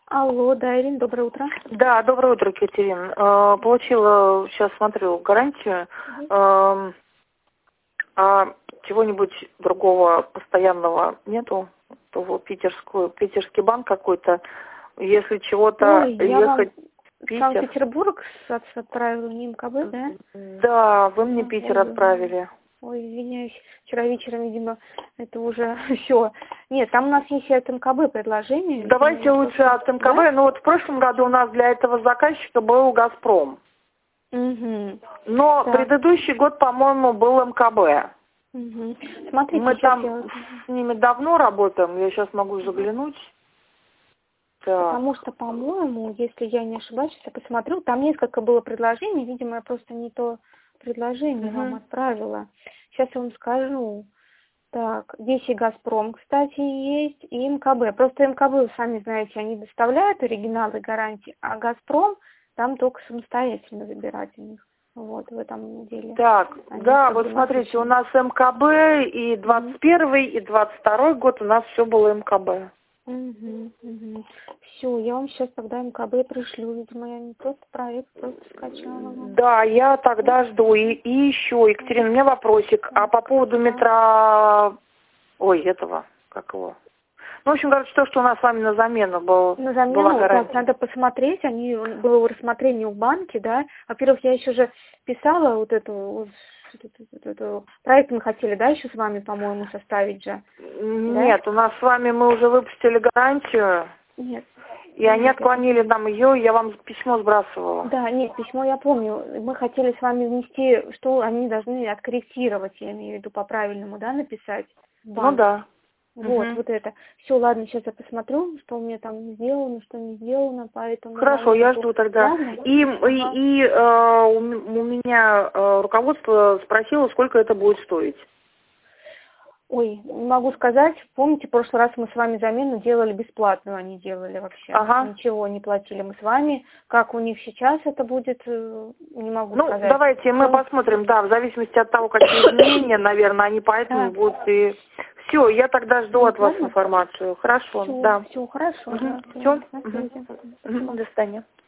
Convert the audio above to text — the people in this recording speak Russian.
Алло, да, Ирина, доброе утро. Да, доброе утро, Катерина. Получила, сейчас смотрю, гарантию. А чего-нибудь другого постоянного нету? Питерский банк какой-то. Если чего-то Ой, я вам ехать в в Питер. Санкт-Петербург отправила, не МКБ, да? Да, вы мне Питер Ой, отправили. ой, извиняюсь, вчера вечером, видимо, это уже все. Нет, там у нас есть от МКБ предложение. Давайте лучше от МКБ. Да? Ну вот в прошлом году у нас для этого заказчика был «Газпром». Угу. Но Так. предыдущий год, по-моему, был МКБ. Угу. Смотрите, Мы сейчас там я... с ними давно работаем, я сейчас могу заглянуть. Так. Потому что, по-моему, если я не ошибаюсь, сейчас я посмотрю, там несколько было предложений, видимо, я просто не то предложение вам отправила. Сейчас я вам скажу. Так, здесь и «Газпром», кстати, есть, и МКБ. Просто МКБ, вы сами знаете, они доставляют оригиналы гарантии, а «Газпром» там только самостоятельно забирать у них. Вот, в этом деле. Так, Они да, вот смотрите, у нас МКБ и 21-й, и 22-й год у нас все было МКБ. Все, я вам сейчас тогда МКБ пришлю, видимо, я не просто проект, просто скачала. Да, я тогда жду. И еще, Екатерина, у меня вопросик. А по поводу метро... Ой, этого, как его? Ну, в общем, говорят, что у нас с вами на замену был, На была замену, так, гарантия. надо посмотреть, они было рассмотрение в банке, да. Во-первых, я еще же писала вот эту проект мы хотели, да, еще с вами, по-моему, составить же. Нет, у нас с вами мы уже выпустили гарантию. Нет. И они отклонили нам ее, я вам письмо сбрасывала. Да, нет, письмо я помню. Мы хотели с вами внести, что они должны откорректировать, я имею в виду по-правильному, да, написать. Ну да. Вот это. Все, ладно, сейчас я посмотрю, что у меня там сделано, что не сделано, поэтому... Хорошо, я жду тогда. И у меня руководство спросило, сколько это будет стоить. Ой, не могу сказать. Помните, в прошлый раз мы с вами замену делали бесплатную, они делали вообще. Ничего не платили мы с вами. Как у них сейчас это будет, не могу сказать. Ну, давайте мы посмотрим, да, в зависимости от того, какие изменения, наверное, они поэтому будут и... Все, я тогда жду от вас информацию. Хорошо, да. Все, хорошо. Все. До свидания.